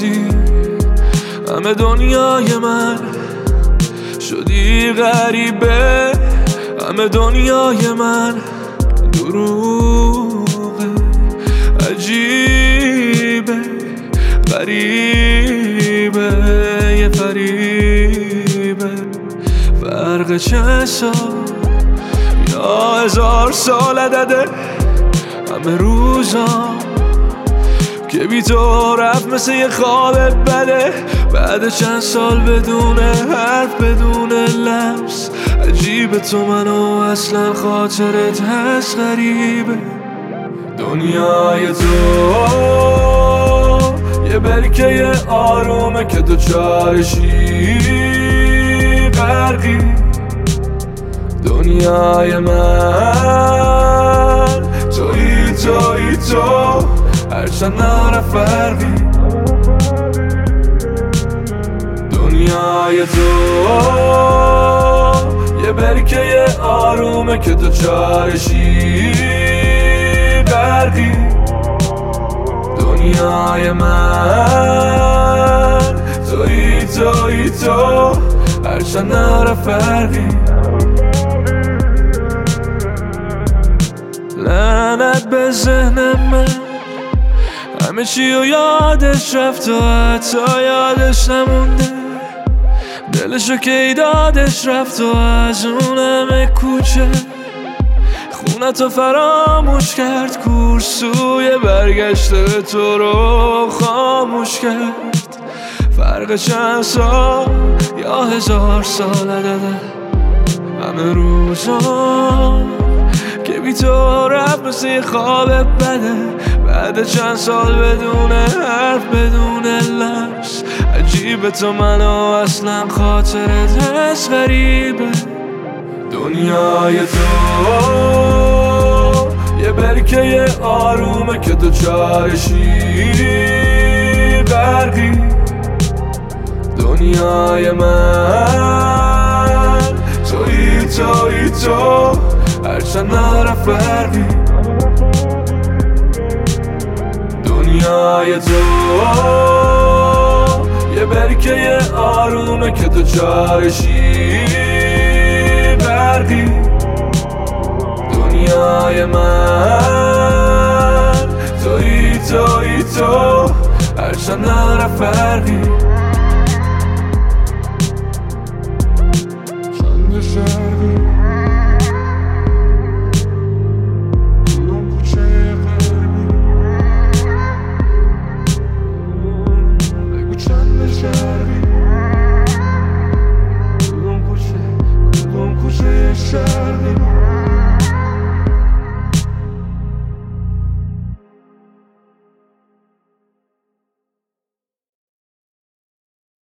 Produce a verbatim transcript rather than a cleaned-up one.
رفتی، همه دنیای من شدی غریبه، همه دنیای من دروغه، عجیبه غریبه یه فریبه، فرق چند سال یا هزار سال عدده، همه روزام که بی تو رفت مثل یه خواب بده، بعد چند سال بدون حرف بدون لمس، عجیبه تو منو اصلا خاطرت هست غریبه. دنیای تو یه برکه آرومه که تو چارشی غرقی، دنیای من توی توی تو هرچند نره فرقی، دنیای تو یه برکه آرومه که تو چارشی غرقی، دنیای من توی توی تو هرچند نره فرقی. لعنت به ذهن من همه چی و یادش رفت و حتی یادش نمونده، دلشو که دادش رفت و از اون همه کوچه خونتو فراموش کرد، کورسوی برگشته تو رو خاموش کرد، فرق چند سال یا هزار سال عدده، همه روزام که بی تو رفت مثل یه خواب بده، بعد چند سال بدون حرف بدون لمس، عجیبه تو منو اصلا خاطرت هست غریبه. دنیای تو یه برکه آرومه که تو چارشی غرقی، دنیای من توی توی تو هرچند نره فرقی، دنیای تو یه برکه آرومه که تو چارشی غرقی، دنیای من توی توی تو هرچند نره فرقی.